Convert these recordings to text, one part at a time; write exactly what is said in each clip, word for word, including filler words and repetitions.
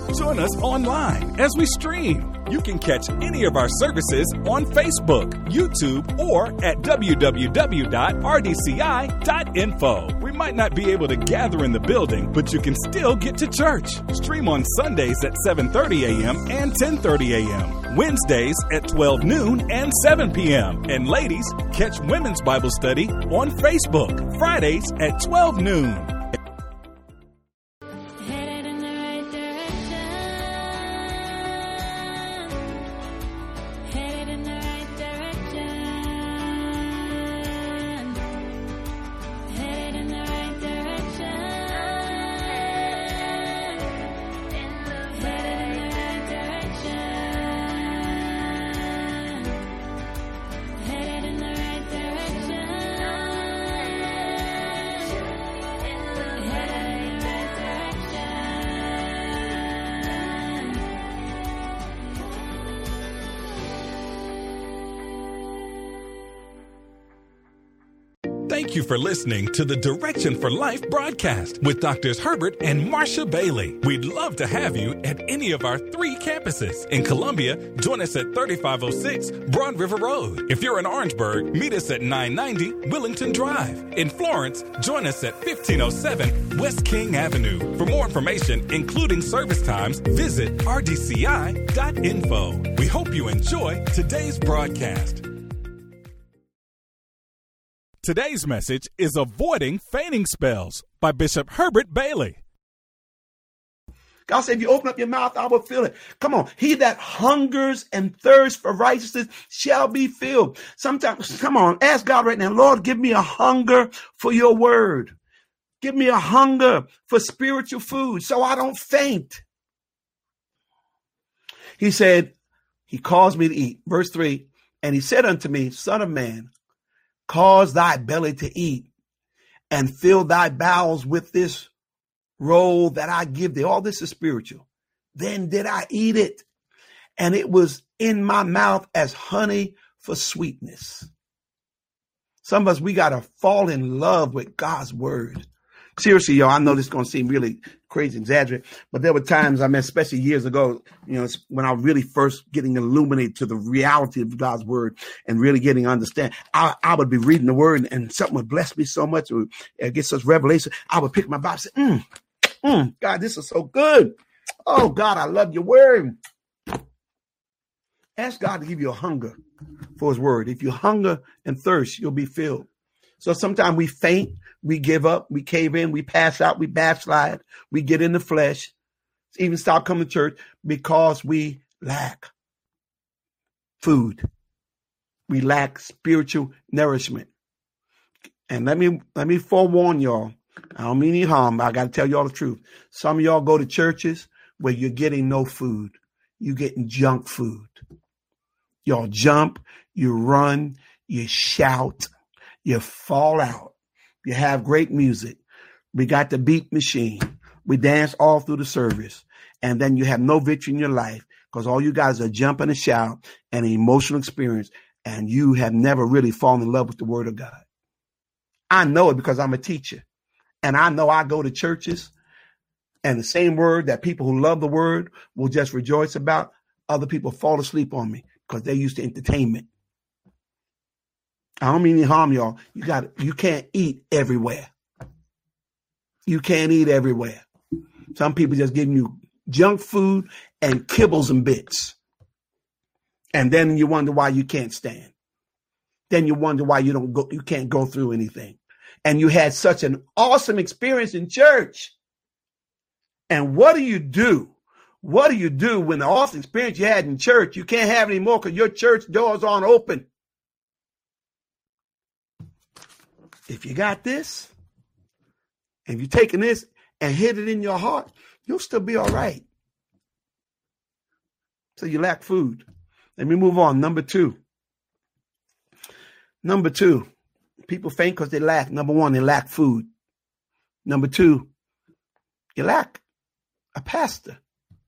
Join us online as we stream. You can catch any of our services on Facebook, YouTube, or at w w w dot r d c i dot info. We might not be able to gather in the building, but you can still get to church. Stream on Sundays at seven thirty a.m. and ten thirty a.m., Wednesdays at twelve noon and seven p.m. And ladies, catch Women's Bible Study on Facebook, Fridays at twelve noon. Thank you for listening to the Direction for Life broadcast with Doctors Herbert and Marsha Bailey. We'd love to have you at any of our three campuses. In Columbia, join us at thirty-five oh six Broad River Road. If you're in Orangeburg, meet us at nine ninety Willington Drive. In Florence, join us at fifteen oh seven West King Avenue. For more information, including service times, visit r d c i dot info. We hope you enjoy today's broadcast. Today's message is Avoiding Fainting Spells by Bishop Herbert Bailey. God said, if you open up your mouth, I will fill it. Come on. He that hungers and thirsts for righteousness shall be filled. Sometimes, come on, ask God right now, Lord, give me a hunger for your word. Give me a hunger for spiritual food so I don't faint. He said, he caused me to eat. Verse three, and he said unto me, Son of man, cause thy belly to eat and fill thy bowels with this roll that I give thee. All this is spiritual. Then did I eat it, and it was in my mouth as honey for sweetness. Some of us, we got to fall in love with God's word. Seriously, y'all, I know this is going to seem really crazy, exaggerated, but there were times, I mean, especially years ago, you know, when I was really first getting illuminated to the reality of God's word and really getting to understand. I, I would be reading the word and, and something would bless me so much, or get such revelation. I would pick my Bible and say, mm, mm, God, this is so good. Oh, God, I love your word. Ask God to give you a hunger for his word. If you hunger and thirst, you'll be filled. So sometimes we faint, we give up, we cave in, we pass out, we backslide, we get in the flesh, even stop coming to church because we lack food. We lack spiritual nourishment. And let me let me forewarn y'all, I don't mean any harm, but I got to tell y'all the truth. Some of y'all go to churches where you're getting no food. You're getting junk food. Y'all jump, you run, you shout, you fall out. You have great music. We got the beat machine. We dance all through the service. And then you have no victory in your life because all you guys are jumping and shout and an emotional experience. And you have never really fallen in love with the word of God. I know it because I'm a teacher. And I know I go to churches and the same word that people who love the word will just rejoice about. Other people fall asleep on me because they're used to entertainment. I don't mean any harm, y'all. You got you can't eat everywhere. You can't eat everywhere. Some people just giving you junk food and kibbles and bits. And then you wonder why you can't stand. Then you wonder why you don't go, you can't go through anything. And you had such an awesome experience in church. And what do you do? What do you do when the awesome experience you had in church, you can't have anymore because your church doors aren't open? If you got this, if you're taking this and hit it in your heart, you'll still be all right. So you lack food. Let me move on. Number two. Number two, people faint because they lack. Number one, they lack food. Number two, you lack a pastor.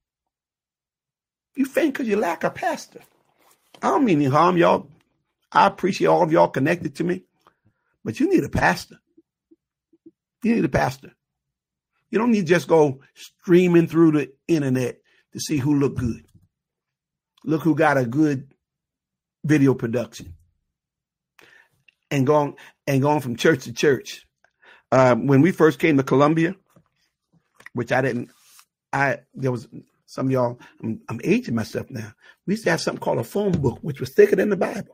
You faint because you lack a pastor. I don't mean any harm, y'all. I appreciate all of y'all connected to me. But you need a pastor. You need a pastor. You don't need to just go streaming through the internet to see who looked good. Look who got a good video production. And going and going from church to church. Uh, when we first came to Columbia, which I didn't, I there was some of y'all, I'm, I'm aging myself now. We used to have something called a phone book, which was thicker than the Bible.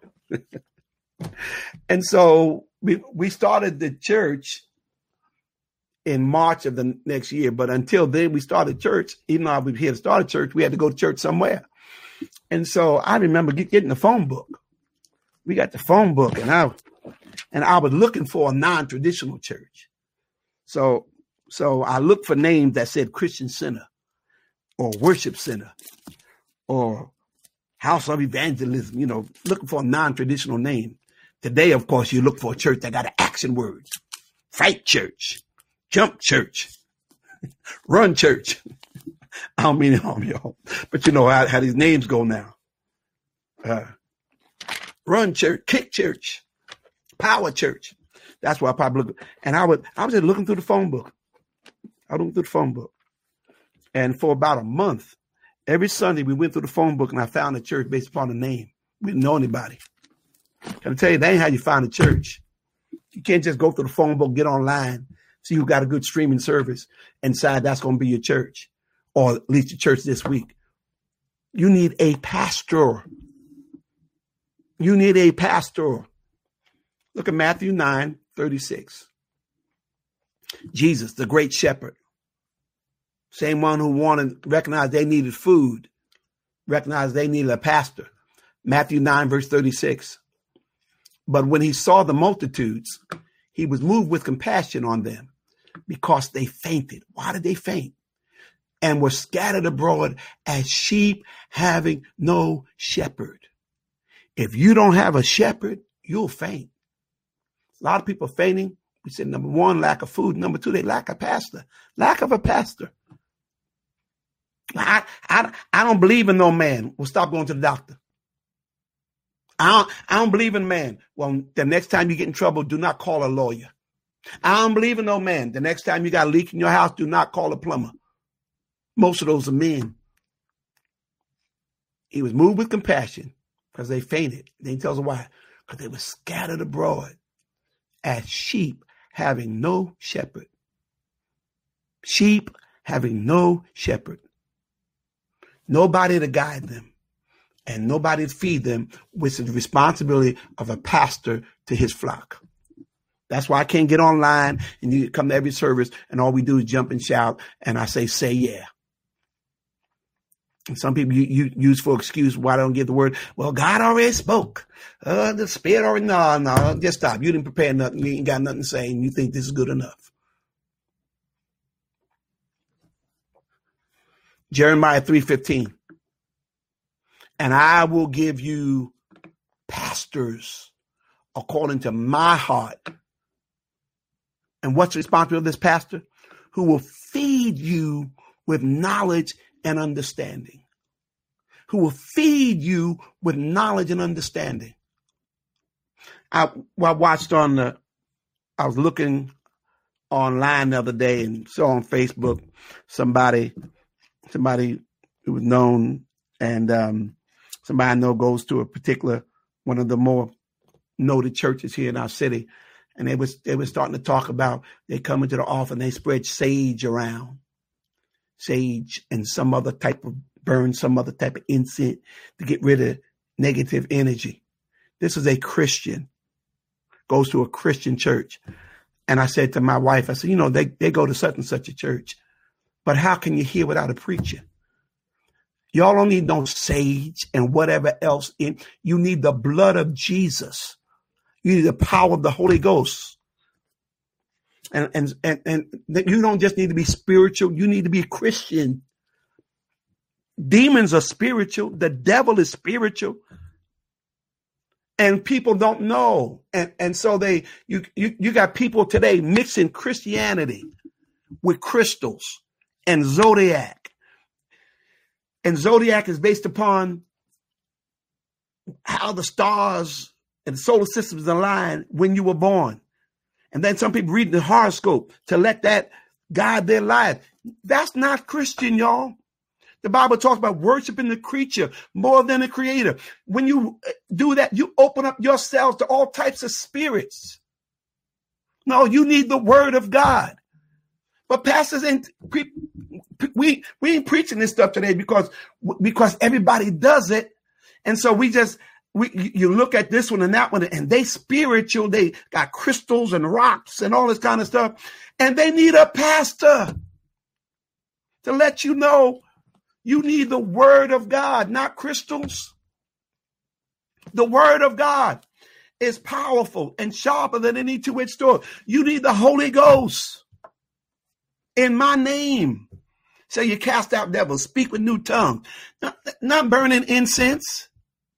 And so we we started the church in March of the next year. But until then, we started church. Even though we had started church, we had to go to church somewhere. And so I remember get, getting the phone book. We got the phone book, and I and I was looking for a non-traditional church. So so I looked for names that said Christian Center or Worship Center or House of Evangelism, you know, looking for a non-traditional name. Today, of course, you look for a church that got an action word. Fight church, jump church, run church. I don't mean to harm y'all, but you know how, how these names go now. Uh, run church, kick church, power church. That's why I probably look. And I would, I was just looking through the phone book. I was looking through the phone book. And for about a month, every Sunday we went through the phone book and I found a church based upon the name. We didn't know anybody. Can I tell you, that ain't how you find a church. You can't just go through the phone book, get online, see who got a good streaming service, and decide that's going to be your church, or at least your church this week. You need a pastor. You need a pastor. Look at Matthew nine thirty-six. Jesus, the great shepherd, same one who wanted, recognized they needed food, recognized they needed a pastor. Matthew nine, verse thirty-six. But when he saw the multitudes, he was moved with compassion on them because they fainted. Why did they faint? And were scattered abroad as sheep having no shepherd. If you don't have a shepherd, you'll faint. A lot of people fainting. We said, number one, lack of food. Number two, they lack a pastor. Lack of a pastor. I, I, I don't believe in no man. We'll stop going to the doctor. I don't, I don't believe in man. Well, the next time you get in trouble, do not call a lawyer. I don't believe in no man. The next time you got a leak in your house, do not call a plumber. Most of those are men. He was moved with compassion because they fainted. Then he tells us why. Because they were scattered abroad as sheep having no shepherd. Sheep having no shepherd. Nobody to guide them. And nobody to feed them, which is the responsibility of a pastor to his flock. That's why I can't get online and you come to every service and all we do is jump and shout. And I say, say yeah. And some people you, you use for excuse why I don't give the word. Well, God already spoke. Uh, the Spirit already, no, no, just stop. You didn't prepare nothing. You ain't got nothing to say and you think this is good enough. Jeremiah three fifteen. And I will give you pastors according to my heart. And what's the responsibility of this pastor? Who will feed you with knowledge and understanding. Who will feed you with knowledge and understanding. I, I watched on the, I was looking online the other day and saw on Facebook somebody, somebody who was known and, um, somebody I know goes to a particular, one of the more noted churches here in our city. And they was, they were starting to talk about, they come into the office and they spread sage around. Sage and some other type of burn, some other type of incense to get rid of negative energy. This is a Christian, goes to a Christian church. And I said to my wife, I said, you know, they, they go to such and such a church, but how can you hear without a preacher? Y'all don't need no sage and whatever else in. You need the blood of Jesus. You need the power of the Holy Ghost. And, and, and, and you don't just need to be spiritual. You need to be Christian. Demons are spiritual. The devil is spiritual. And people don't know. And, and so they, you, you, you got people today mixing Christianity with crystals and zodiac. And zodiac is based upon how the stars and the solar systems align when you were born. And then some people read the horoscope to let that guide their life. That's not Christian, y'all. The Bible talks about worshiping the creature more than the creator. When you do that, you open up yourselves to all types of spirits. No, you need the word of God. But pastors ain't, we, we ain't preaching this stuff today because, because everybody does it. And so we just, we, you look at this one and that one, and they spiritual, they got crystals and rocks and all this kind of stuff. And they need a pastor to let you know you need the word of God, not crystals. The word of God is powerful and sharper than any two-edged sword. You need the Holy Ghost in my name. So you cast out devils, speak with new tongues, not, not burning incense.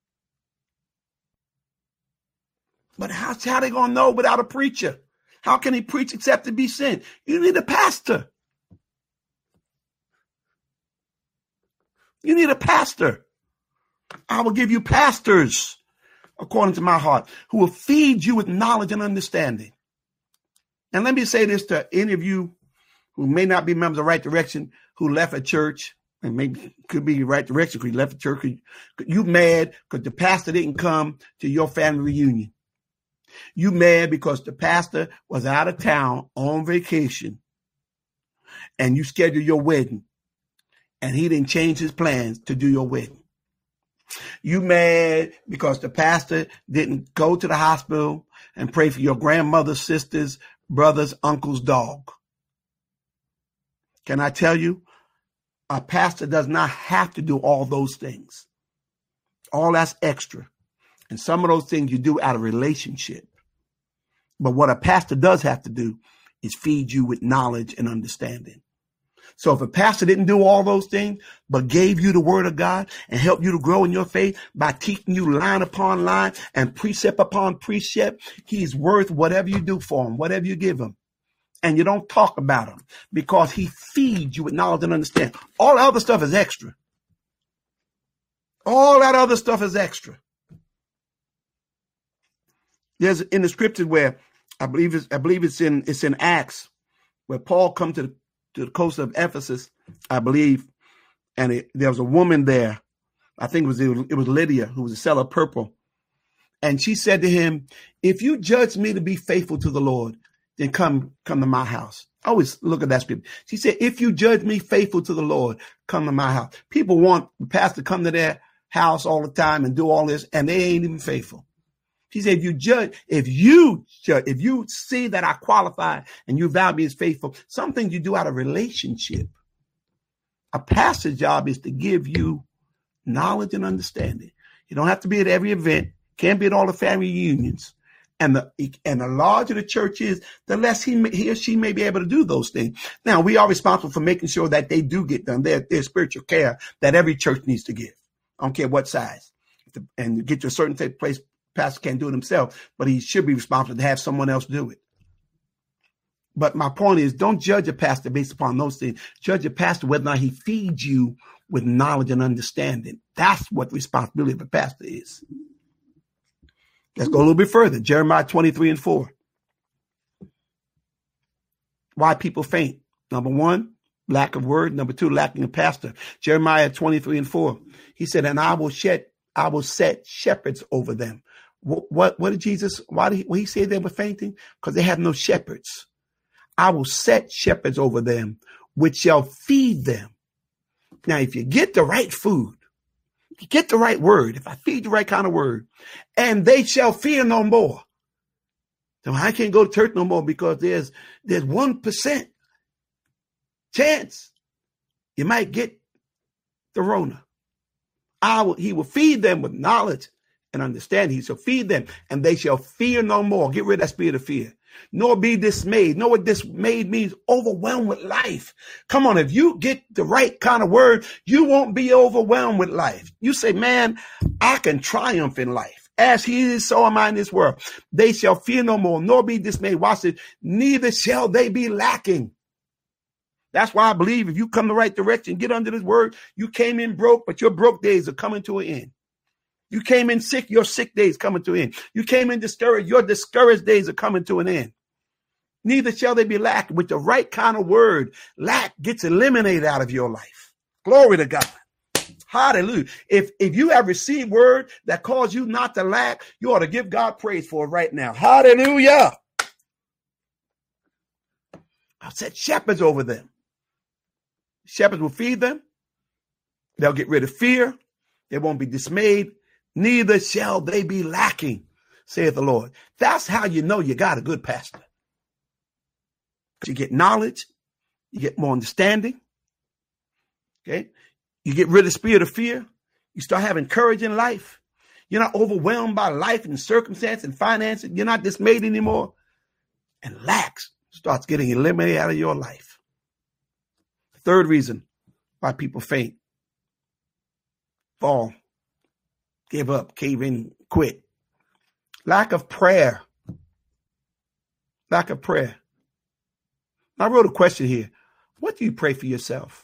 But how, how they going to know without a preacher? How can he preach except to be sent? You need a pastor. You need a pastor. I will give you pastors, according to my heart, who will feed you with knowledge and understanding. And let me say this to any of you who may not be members of Right Direction, who left a church, and maybe could be Right Direction because you left a church. You mad because the pastor didn't come to your family reunion. You mad because the pastor was out of town on vacation and you scheduled your wedding and he didn't change his plans to do your wedding. You mad because the pastor didn't go to the hospital and pray for your grandmother's sister's brother's uncle's dog. Can I tell you, a pastor does not have to do all those things. All that's extra. And some of those things you do out of relationship. But what a pastor does have to do is feed you with knowledge and understanding. So if a pastor didn't do all those things, but gave you the word of God and helped you to grow in your faith by teaching you line upon line and precept upon precept, he's worth whatever you do for him, whatever you give him. And you don't talk about him because he feeds you with knowledge and understanding. All the other stuff is extra. All that other stuff is extra. There's in the scripture where I believe it's, I believe it's in, it's in Acts where Paul come to the, to the coast of Ephesus, I believe. And it, there was a woman there. I think it was, it was, it was Lydia, who was a seller of purple. And she said to him, if you judge me to be faithful to the Lord, then come, come to my house. I always look at that scripture. She said, if you judge me faithful to the Lord, come to my house. People want the pastor to come to their house all the time and do all this, and they ain't even faithful. She said, if you judge, if you judge, if you see that I qualify and you value me as faithful, some things you do out of relationship. A pastor's job is to give you knowledge and understanding. You don't have to be at every event. Can't be at all the family reunions. And the, and the larger the church is, the less he, he or she may be able to do those things. Now, we are responsible for making sure that they do get done. Their, their spiritual care that every church needs to give. I don't care what size. And get to a certain type of place, pastor can't do it himself, but he should be responsible to have someone else do it. But my point is, don't judge a pastor based upon those things. Judge a pastor whether or not he feeds you with knowledge and understanding. That's what the responsibility of a pastor is. Let's go a little bit further. Jeremiah twenty-three and four. Why people faint? Number one, lack of word. Number two, lacking a pastor. Jeremiah twenty-three and four. He said, and I will shed, I will set shepherds over them. What, what, what did Jesus, why did he, when he said they were fainting? Because they have no shepherds. I will set shepherds over them, which shall feed them. Now, if you get the right food, if you get the right word, if I feed the right kind of word, and they shall fear no more. So I can't go to church no more because there's, there's one percent chance you might get the Rona. I will, he will feed them with knowledge and understanding. He shall feed them and they shall fear no more. Get rid of that spirit of fear. Nor be dismayed. Know what dismayed means? Overwhelmed with life. Come on, if you get the right kind of word, you won't be overwhelmed with life. You say, man, I can triumph in life. As he is, so am I in this world. They shall fear no more, nor be dismayed. Watch it. Neither shall they be lacking. That's why I believe if you come the right direction, get under this word, you came in broke, but your broke days are coming to an end. You came in sick, your sick days coming to an end. You came in discouraged, your discouraged days are coming to an end. Neither shall they be lacking. With the right kind of word, lack gets eliminated out of your life. Glory to God. Hallelujah. If, if you have received word that caused you not to lack, you ought to give God praise for it right now. Hallelujah. I've set shepherds over them. Shepherds will feed them. They'll get rid of fear. They won't be dismayed. Neither shall they be lacking, saith the Lord. That's how you know you got a good pastor. You get knowledge. You get more understanding. Okay. You get rid of the spirit of fear. You start having courage in life. You're not overwhelmed by life and circumstance and finances. You're not dismayed anymore. And lack starts getting eliminated out of your life. Third reason why people faint, fall, give up, cave in, quit. Lack of prayer. Lack of prayer. I wrote a question here. What do you pray for yourself?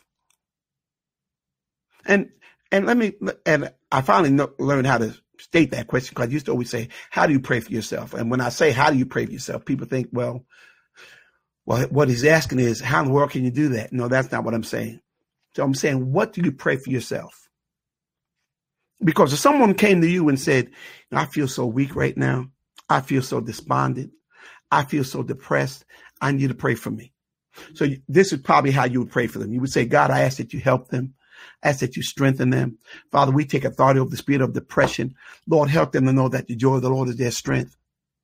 And and let me, and I finally know, learned how to state that question, because I used to always say, how do you pray for yourself? And when I say, how do you pray for yourself? People think, well, well, what he's asking is, how in the world can you do that? No, that's not what I'm saying. So I'm saying, what do you pray for yourself? Because if someone came to you and said, I feel so weak right now. I feel so despondent. I feel so depressed. I need you to pray for me. So this is probably how you would pray for them. You would say, God, I ask that you help them. I ask that you strengthen them. Father, we take authority over the spirit of depression. Lord, help them to know that the joy of the Lord is their strength.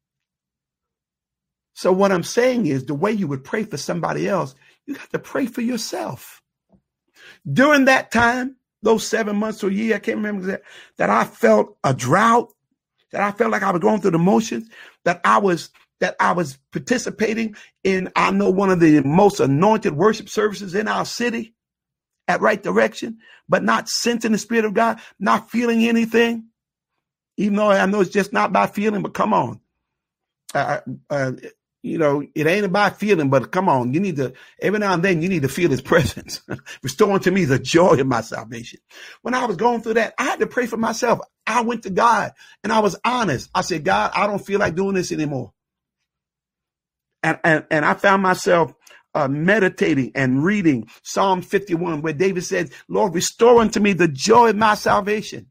So what I'm saying is, the way you would pray for somebody else, you got to pray for yourself. During that time, those seven months or a year, I can't remember that, that I felt a drought, that I felt like I was going through the motions, that I was that I was participating in, I know, one of the most anointed worship services in our city at Right Direction, but not sensing the Spirit of God, not feeling anything, even though I know it's just not by feeling, but come on. Uh, uh, you know, it ain't about feeling, but come on, you need to, every now and then you need to feel his presence. Restore unto me the joy of my salvation. When I was going through that, I had to pray for myself. I went to God and I was honest. I said, God, I don't feel like doing this anymore. And, and, and I found myself uh, meditating and reading Psalm fifty-one, where David said, Lord, restore unto me the joy of my salvation.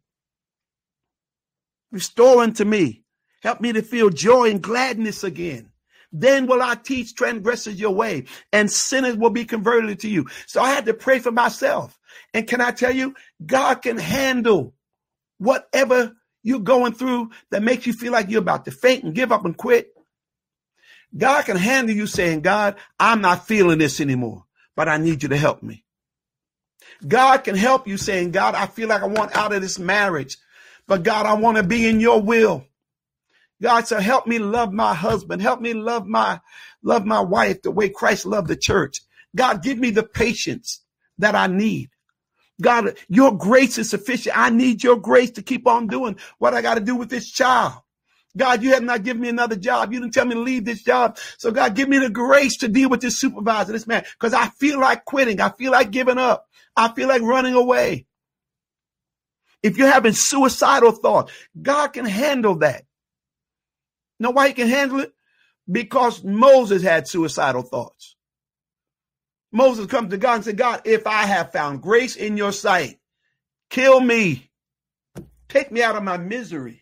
Restore unto me. Help me to feel joy and gladness again. Then will I teach transgressors your way, and sinners will be converted to you. So I had to pray for myself. And can I tell you, God can handle whatever you're going through that makes you feel like you're about to faint and give up and quit. God can handle you saying, God, I'm not feeling this anymore, but I need you to help me. God can help you saying, God, I feel like I want out of this marriage, but God, I want to be in your will. God said, help me love my husband. Help me love my, love my wife the way Christ loved the church. God, give me the patience that I need. God, your grace is sufficient. I need your grace to keep on doing what I got to do with this child. God, you have not given me another job. You didn't tell me to leave this job. So God, give me the grace to deal with this supervisor, this man, because I feel like quitting. I feel like giving up. I feel like running away. If you're having suicidal thoughts, God can handle that. Know why he can handle it? Because Moses had suicidal thoughts. Moses comes to God and said, God, if I have found grace in your sight, kill me. Take me out of my misery.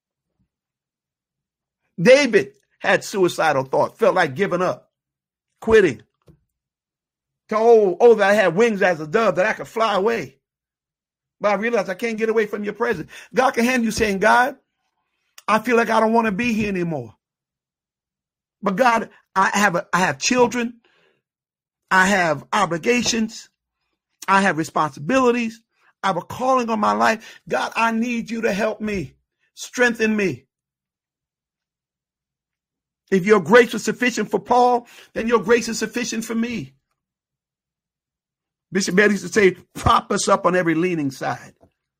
David had suicidal thoughts, felt like giving up, quitting. Told, oh, that I had wings as a dove, that I could fly away. But I realized I can't get away from your presence. God can handle you saying, God, I feel like I don't want to be here anymore. But God, I have a, I have children. I have obligations. I have responsibilities. I have a calling on my life. God, I need you to help me. Strengthen me. If your grace was sufficient for Paul, then your grace is sufficient for me. Bishop Bailey used to say, prop us up on every leaning side.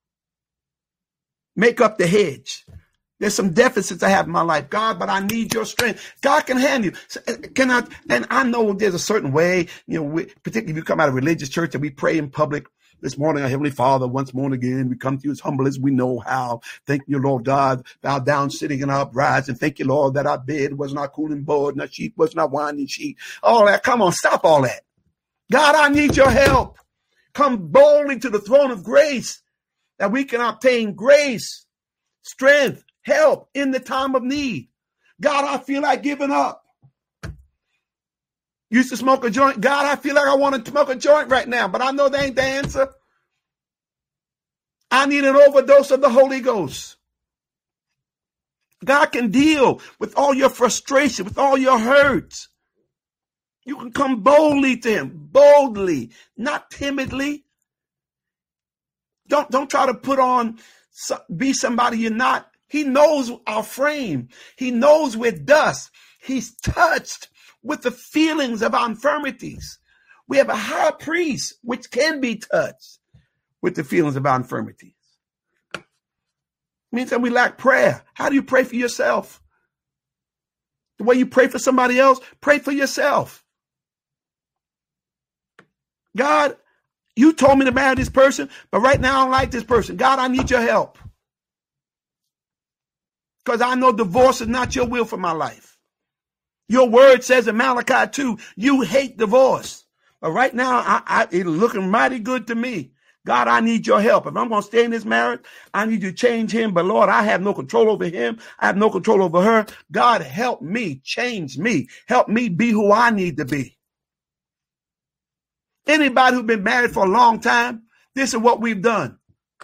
Make up the hedge. There's some deficits I have in my life, God, but I need your strength. God can handle you. Can I? And I know there's a certain way, you know, we, particularly if you come out of a religious church and we pray in public. This morning, our Heavenly Father, once more and again, we come to you as humble as we know how. Thank you, Lord God, bow down, sitting in our brides, and thank you, Lord, that our bed was not cooling board, and our sheep was not winding sheet. All that. Come on, stop all that. God, I need your help. come boldly to the throne of grace that we can obtain grace, strength, help in the time of need. God, I feel like giving up. Used to smoke a joint. God, I feel like I want to smoke a joint right now, but I know that ain't the answer. I need an overdose of the Holy Ghost. God can deal with all your frustration, with all your hurts. You can come boldly to him, boldly, not timidly. Don't, don't try to put on, be somebody you're not. He knows our frame. He knows we're dust. He's touched with the feelings of our infirmities. We have a high priest which can be touched with the feelings of our infirmities. It means that we lack prayer. How do you pray for yourself? The way you pray for somebody else, pray for yourself. God, you told me to marry this person, but right now I don't like this person. God, I need your help. Because I know divorce is not your will for my life. Your word says in Malachi two, you hate divorce. But right now, I, I, it's looking mighty good to me. God, I need your help. If I'm going to stay in this marriage, I need you to change him. But Lord, I have no control over him. I have no control over her. God, help me, change me. Help me be who I need to be. Anybody who's been married for a long time, this is what we've done.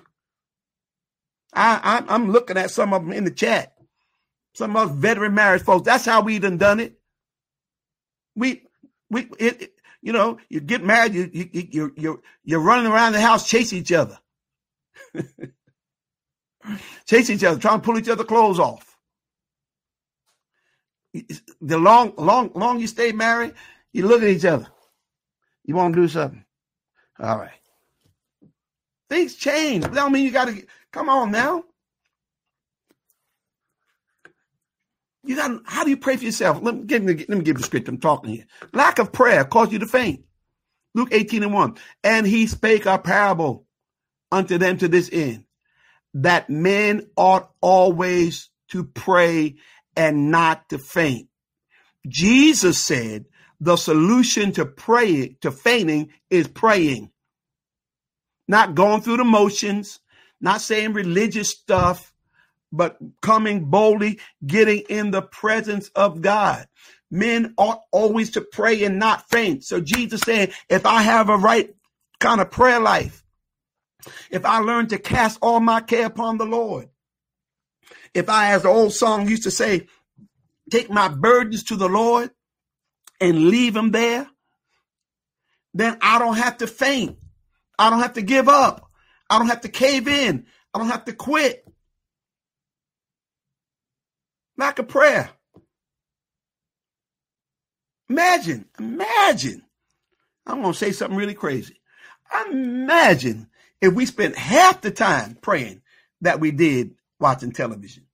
I, I, I'm looking at some of them in the chat. Some of us veteran marriage folks. That's how we done done it. We, we, it, it, you know, you get married, you, you, you, you're, you're running around the house, chase each other. Chase each other, trying to pull each other's clothes off. The long, long, long you stay married, you look at each other. You want to do something? All right. Things change. That don't mean you got to, come on now. You got. How do you pray for yourself? Let me, give me, let me give you the script. I'm talking here. Lack of prayer caused you to faint. Luke eighteen and one. And he spake a parable unto them to this end, that men ought always to pray and not to faint. Jesus said the solution to pray, to fainting is praying. Not going through the motions, not saying religious stuff, but coming boldly, getting in the presence of God. Men ought always to pray and not faint. So Jesus said, if I have a right kind of prayer life, if I learn to cast all my care upon the Lord, if I, as the old song used to say, take my burdens to the Lord and leave them there, then I don't have to faint. I don't have to give up. I don't have to cave in. I don't have to quit. Lack of prayer. Imagine, imagine. I'm going to say something really crazy. Imagine if we spent half the time praying that we did watching television.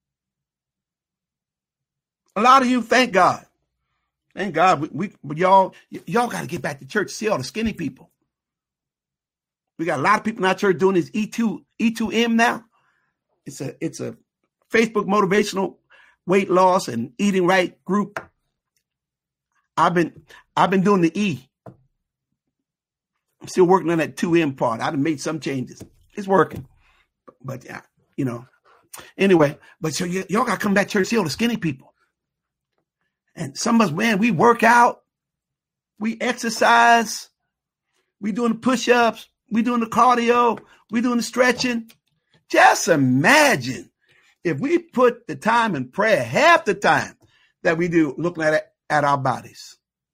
A lot of you, thank God. Thank God. We, we y'all, y'all got to get back to church to see all the skinny people. We got a lot of people in our church doing this E two, E two M now. It's a, it's a Facebook motivational weight loss and eating right group. I've been, I've been doing the E. I'm still working on that two M part. I've made some changes. It's working, but yeah, you know, anyway, but so y- y'all got to come back to church, see all the skinny people. And some of us, man, we work out, we exercise, we doing the push-ups, we doing the cardio, we doing the stretching. Just imagine if we put the time in prayer, half the time that we do looking at it, at our bodies.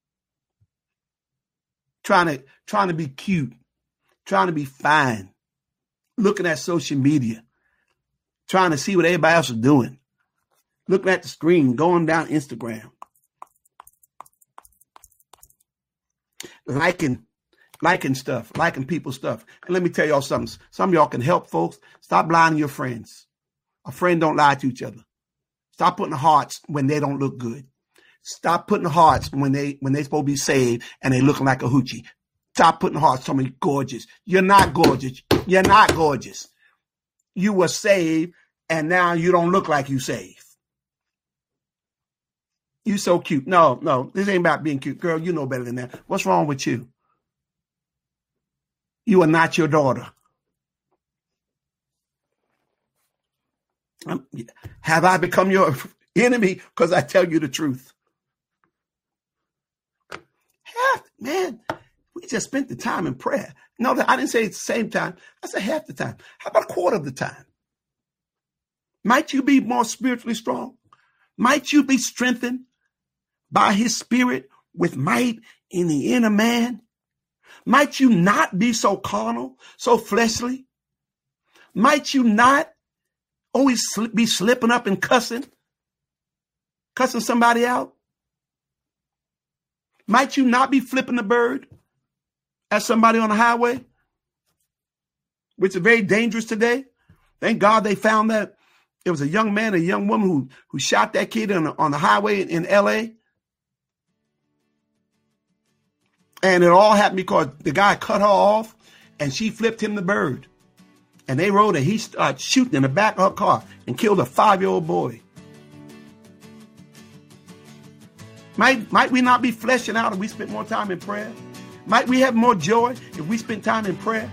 Trying to, trying to be cute, trying to be fine, looking at social media, trying to see what everybody else is doing, looking at the screen, going down Instagram, liking, liking stuff, liking people's stuff. And let me tell y'all something. Some of y'all can help folks. Stop lying to your friends. A friend don't lie to each other. Stop putting hearts when they don't look good. Stop putting hearts when they when they supposed to be saved and they looking like a hoochie. Stop putting hearts. Somebody gorgeous. You're not gorgeous. You're not gorgeous. You were saved and now you don't look like you saved. You so cute. No, no, this ain't about being cute. Girl, you know better than that. What's wrong with you? you are not your daughter. Um, have I become your enemy because I tell you the truth? Half, man, we just spent the time in prayer. No, I didn't say it's the same time. I said half the time. How about a quarter of the time? Might you be more spiritually strong? Might you be strengthened by his spirit with might in the inner man? Might you not be so carnal, so fleshly? Might you not always be slipping up and cussing, cussing somebody out? Might you not be flipping the bird at somebody on the highway, which is very dangerous today? Thank God they found that it was a young man, a young woman who, who shot that kid on the, on the highway in, in L A. And it all happened because the guy cut her off and she flipped him the bird. And they rode and he started shooting in the back of her car and killed a five-year-old boy. Might, might we not be fleshing out if we spent more time in prayer? Might we have more joy if we spent time in prayer?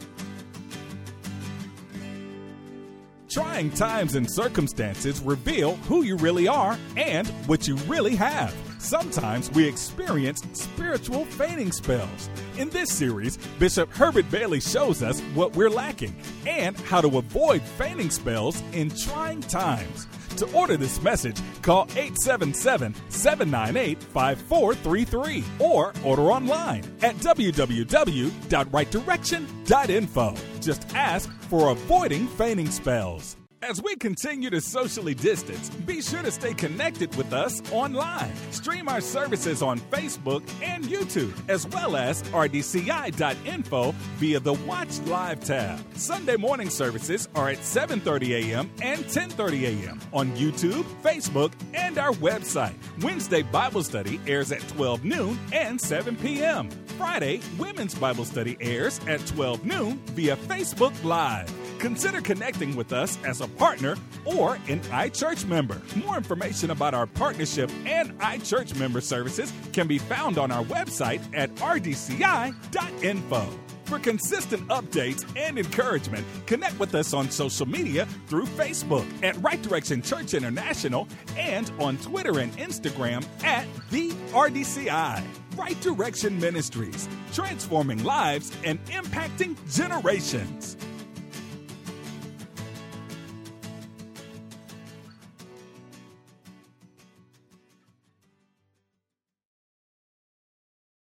Trying times and circumstances reveal who you really are and what you really have. Sometimes we experience spiritual fainting spells. In this series, Bishop Herbert Bailey shows us what we're lacking and how to avoid fainting spells in trying times. To order this message, call eight seven seven, seven nine eight, five four three three or order online at w w w dot right direction dot info. Just ask for Avoiding Fainting Spells. As we continue to socially distance, be sure to stay connected with us online. Stream our services on Facebook and YouTube, as well as r d c i dot info via the Watch Live tab. Sunday morning services are at seven thirty a.m. and ten thirty a.m. on YouTube, Facebook, and our website. Wednesday Bible Study airs at twelve noon and seven p.m. Friday, Women's Bible Study airs at twelve noon via Facebook Live. Consider connecting with us as a partner or an iChurch member. More information about our partnership and iChurch member services can be found on our website at r d c i dot info. For consistent updates and encouragement, connect with us on social media through Facebook at Right Direction Church International and on Twitter and Instagram at the R D C I. Right Direction Ministries, transforming lives and impacting generations.